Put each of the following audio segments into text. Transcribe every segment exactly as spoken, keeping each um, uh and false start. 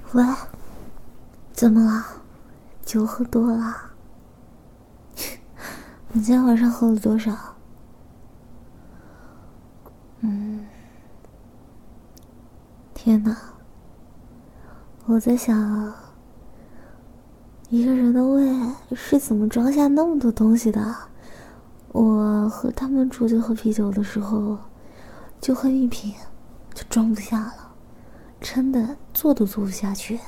喂，怎么了？酒喝多了？你今天晚上喝了多少？嗯，天哪！我在想，一个人的胃是怎么装下那么多东西的？我和他们出去喝啤酒的时候，就喝一瓶，就装不下了，撑的坐都坐不下去。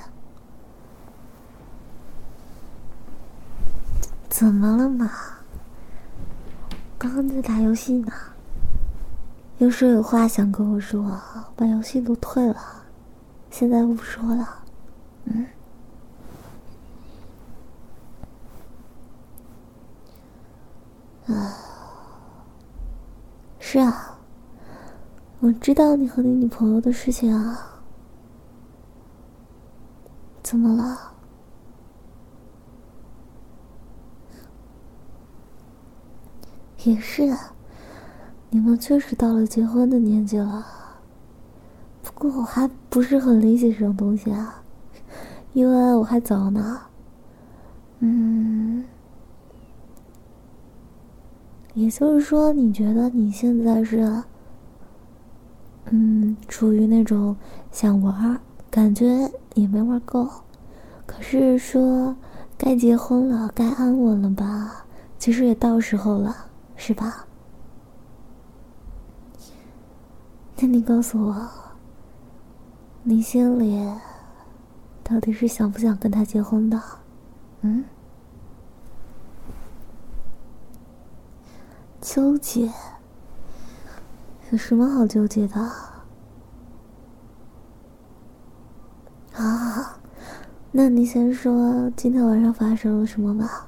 怎么了嘛？刚刚在打游戏呢，有时候有话想跟我说，把游戏都退了，现在不说了。嗯。啊，是啊，我知道你和你女朋友的事情啊。怎么了？也是啊，你们确实到了结婚的年纪了。不过我还不是很理解这种东西啊，因为我还早呢。嗯，也就是说，你觉得你现在是，嗯，处于那种想玩，感觉也没玩够，可是说该结婚了，该安稳了吧？其实也到时候了，是吧？那你告诉我，你心里到底是想不想跟他结婚的？嗯？纠结？有什么好纠结的？啊，那你先说今天晚上发生了什么吧。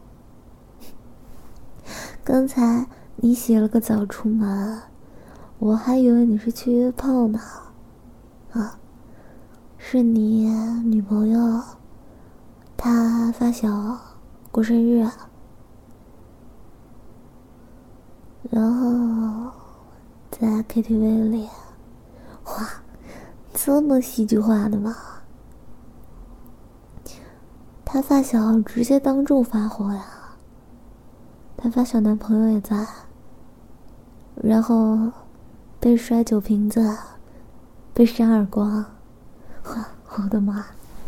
刚才你洗了个澡出门，我还以为你是去约炮呢。啊，是你女朋友她发小过生日，然后在 K T V 里，哇，这么戏剧化的吗？她发小直接当众发火呀，她发小男朋友也在，然后被摔酒瓶子，被扇耳光，哇，我的妈！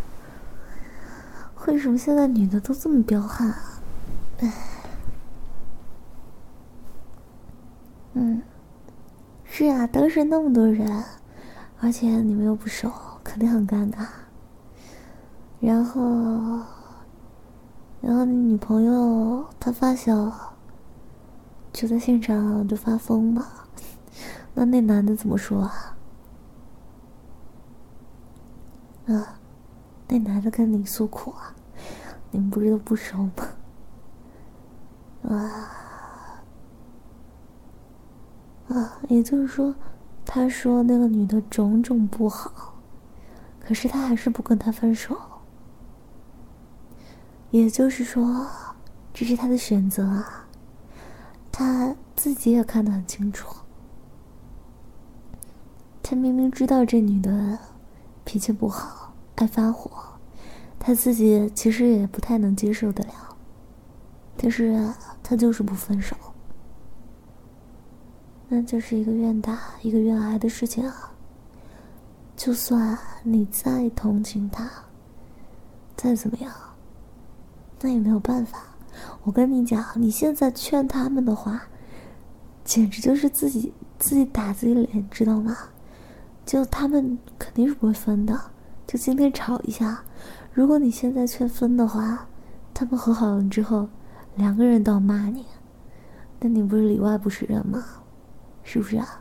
为什么现在女的都这么彪悍啊？唉，嗯，是啊，当时那么多人，而且你们又不熟，肯定很尴尬。然后，然后你女朋友她发小就在现场就发疯嘛，那那男的怎么说啊？啊，那男的跟你诉苦啊？你们不是都不熟吗？啊啊，也就是说，他说那个女的种种不好，可是他还是不跟她分手。也就是说，这是他的选择啊，他自己也看得很清楚。他明明知道这女的脾气不好，爱发火，他自己其实也不太能接受得了，但是他就是不分手。那就是一个愿打一个愿挨的事情啊。就算你再同情他，再怎么样，那也没有办法。我跟你讲，你现在劝他们的话，简直就是自己自己打自己脸，知道吗？就他们肯定是不会分的，就今天吵一下，如果你现在劝分的话，他们和好了之后，两个人都要骂你，那你不是里外不是人吗？是不是啊？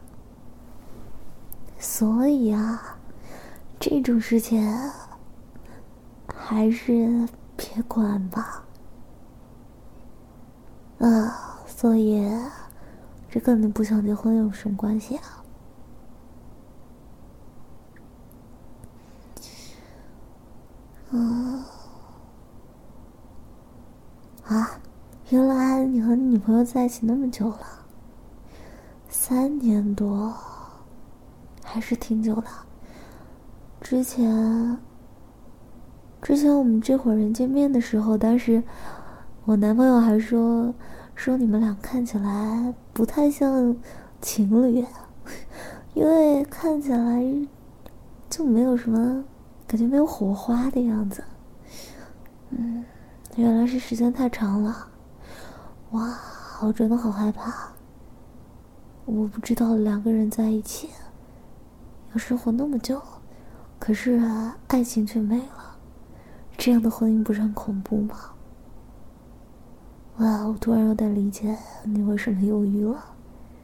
所以啊，这种事情还是别管吧。啊，所以这跟你不想结婚有什么关系啊？嗯，啊，原来你和你女朋友在一起那么久了，三年多，还是挺久的。之前之前我们这伙人见面的时候，当时我男朋友还说说你们俩看起来不太像情侣，因为看起来就没有什么感觉，没有火花的样子。嗯，原来是时间太长了。哇，我真的好害怕。我不知道两个人在一起要生活那么久，可是啊，爱情却没了，这样的婚姻不是很恐怖吗？哇，我突然有点理解你为什么犹豫了。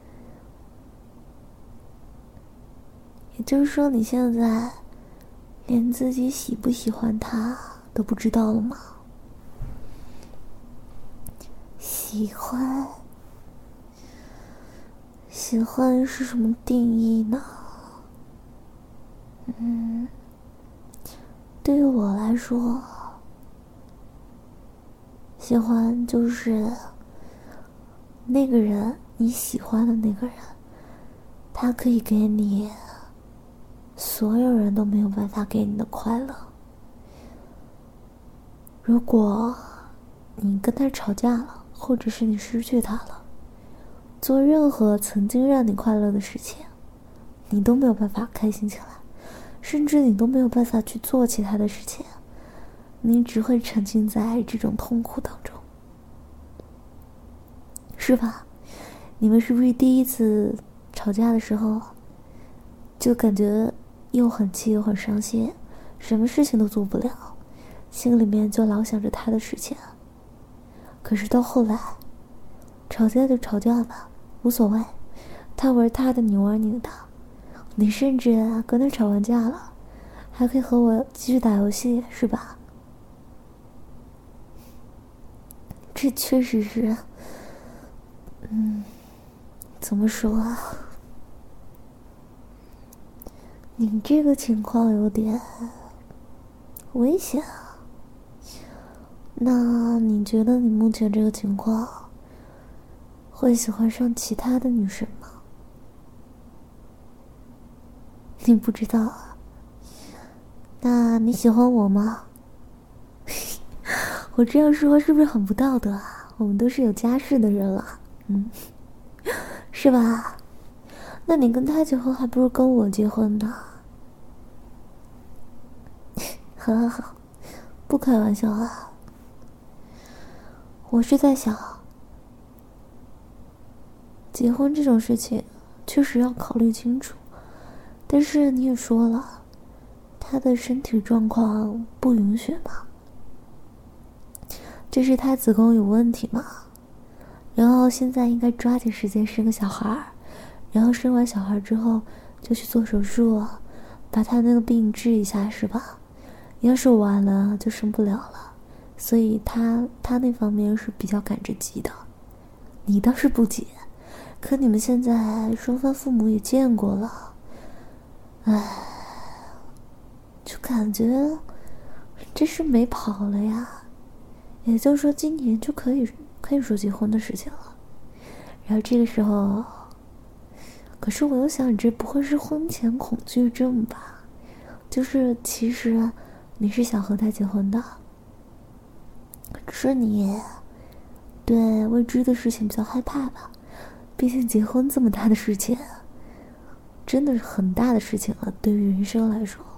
也就是说，你现在连自己喜不喜欢他都不知道了吗？喜欢，喜欢是什么定义呢？嗯，对于我来说，喜欢就是那个人，你喜欢的那个人，他可以给你所有人都没有办法给你的快乐。如果你跟他吵架了，或者是你失去他了，做任何曾经让你快乐的事情，你都没有办法开心起来，甚至你都没有办法去做其他的事情，你只会沉浸在这种痛苦当中，是吧？你们是不是第一次吵架的时候就感觉又很气又很伤心，什么事情都做不了，心里面就老想着他的事情？可是到后来，吵架就吵架吧，无所谓，他玩他的，你玩你的，你甚至啊跟他吵完架了，还可以和我继续打游戏，是吧？这确实是，嗯，怎么说啊？你这个情况有点危险啊。那你觉得你目前这个情况会喜欢上其他的女生吗？你不知道啊？那你喜欢我吗？我这样说是不是很不道德啊？我们都是有家室的人了，嗯，是吧？那你跟他结婚还不如跟我结婚呢。好好好，不开玩笑啊。我是在想，结婚这种事情确实要考虑清楚，但是你也说了，他的身体状况不允许嘛，这是他子宫有问题嘛，然后现在应该抓紧时间生个小孩，然后生完小孩之后就去做手术，把他那个病治一下，是吧？要是晚了就生不了了，所以他他那方面是比较赶着急的。你倒是不急，可你们现在双方父母也见过了，唉，就感觉这是没跑了呀。也就是说今年就可以可以说结婚的事情了。然后这个时候，可是我又想，你这不会是婚前恐惧症吧？就是其实你是想和他结婚的，只是你对未知的事情比较害怕吧？毕竟结婚这么大的事情，真的是很大的事情了，对于人生来说。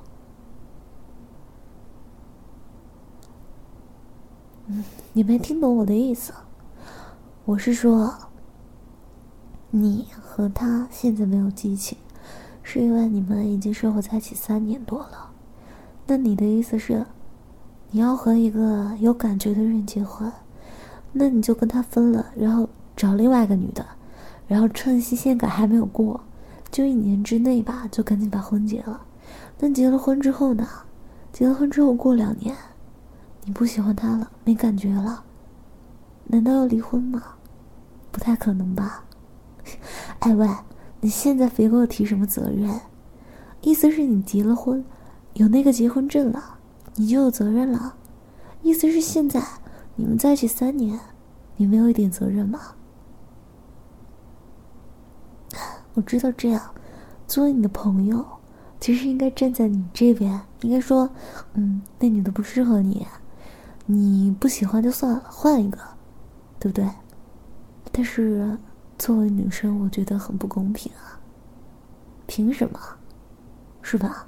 嗯，你没听懂我的意思。我是说，你和他现在没有激情，是因为你们已经生活在一起三年多了。那你的意思是，你要和一个有感觉的人结婚，那你就跟他分了，然后找另外一个女的，然后趁新鲜感还没有过，就一年之内吧，就赶紧把婚结了。那结了婚之后呢？结了婚之后过两年，你不喜欢他了，没感觉了，难道要离婚吗？不太可能吧。哎喂，你现在别给我提什么责任，意思是你结了婚，有那个结婚证了，你就有责任了？意思是现在你们在一起三年，你没有一点责任吗？我知道这样，作为你的朋友， 其实应该站在你这边，应该说，嗯，那女的不适合你，你不喜欢就算了，换一个，对不对？但是作为女生，我觉得很不公平啊。凭什么？是吧？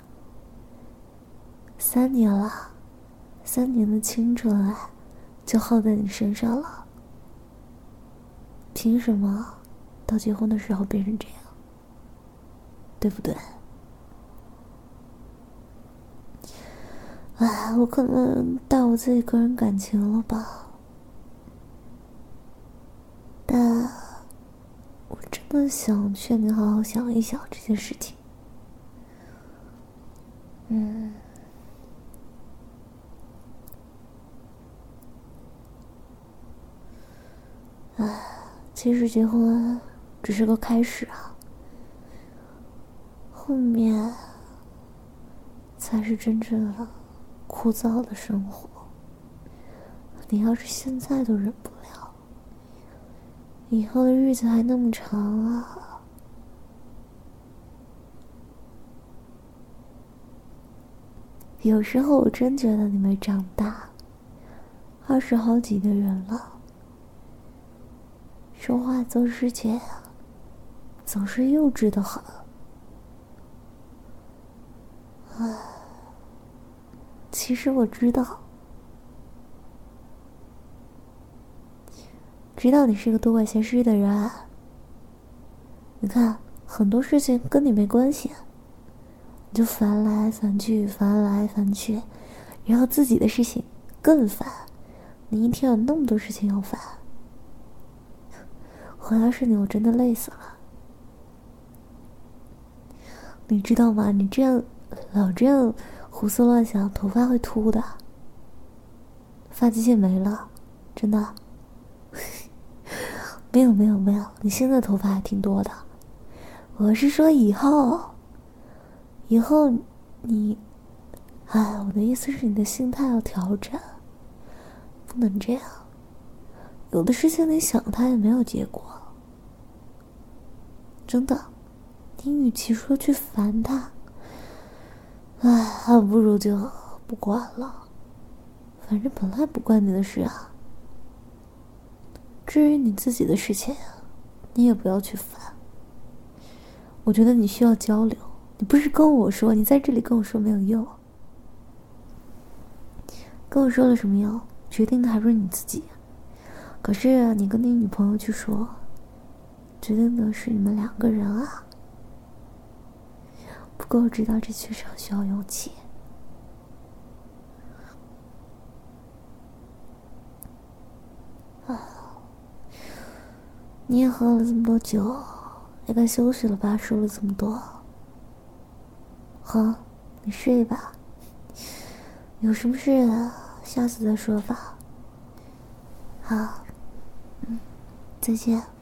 三年了，三年的青春啊，就耗在你身上了。凭什么到结婚的时候变成这样？对不对？哎，我可能带我自己个人感情了吧，但我真的想劝你好好想一想这件事情。嗯，哎，其实结婚只是个开始啊，后面才是真正的枯燥的生活。你要是现在都忍不了，以后的日子还那么长啊。有时候我真觉得你没长大，二十好几的人了，说话做事情总是幼稚的很。唉，其实我知道，知道你是个多管闲事的人啊。你看，很多事情跟你没关系，你就烦来烦去，烦来烦去，然后自己的事情更烦。你一天有那么多事情要烦，我要是你，我真的累死了。你知道吗？你这样老这样胡思乱想，头发会秃的，发际线没了，真的。没有没有没有，你现在头发还挺多的。我是说以后，以后你，哎，我的意思是你的心态要调整，不能这样。有的事情你想它也没有结果，真的。你与其说去烦他，哎，还不如就不管了，反正本来不关你的事啊。至于你自己的事情，你也不要去烦。我觉得你需要交流，你不是跟我说，你在这里跟我说没有用。跟我说了什么用？决定的还是你自己。可是你跟你女朋友去说，决定的是你们两个人啊。不过我知道这确实很需要勇气。啊，你也喝了这么多酒，也该休息了吧？说了这么多，好，你睡吧。有什么事下次再说吧。好，嗯，再见。